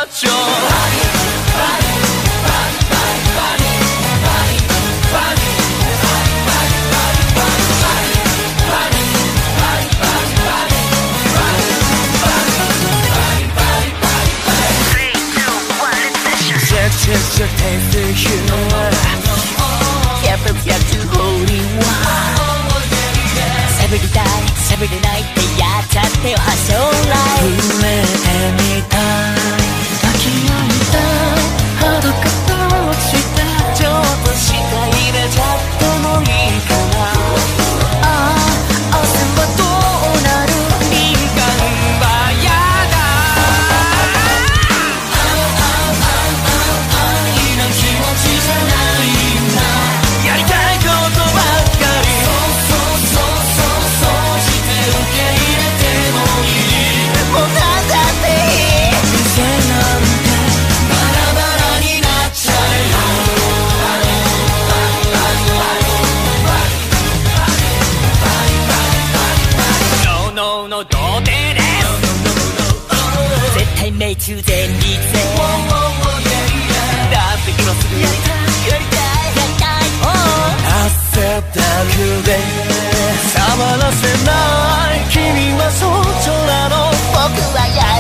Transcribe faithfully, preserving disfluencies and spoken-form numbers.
ちょJust a taste of you Never get to holy one 喋りたい喋れないってやったってよ発想ライフ夢みたい抱き合いたい肌が落ちたちょっと下入れちゃってもいいかなああ明日はどうなるいいかんばやだやりたいことばっかりそうそうそうそうそうして受け入れてもいいもうなんだっていい店なんてバラバラになっちゃえよ No no no 童貞です絶対命中全力でだって今すぐやりたいやりたい汗だくで触らせない君はそっちなの僕はや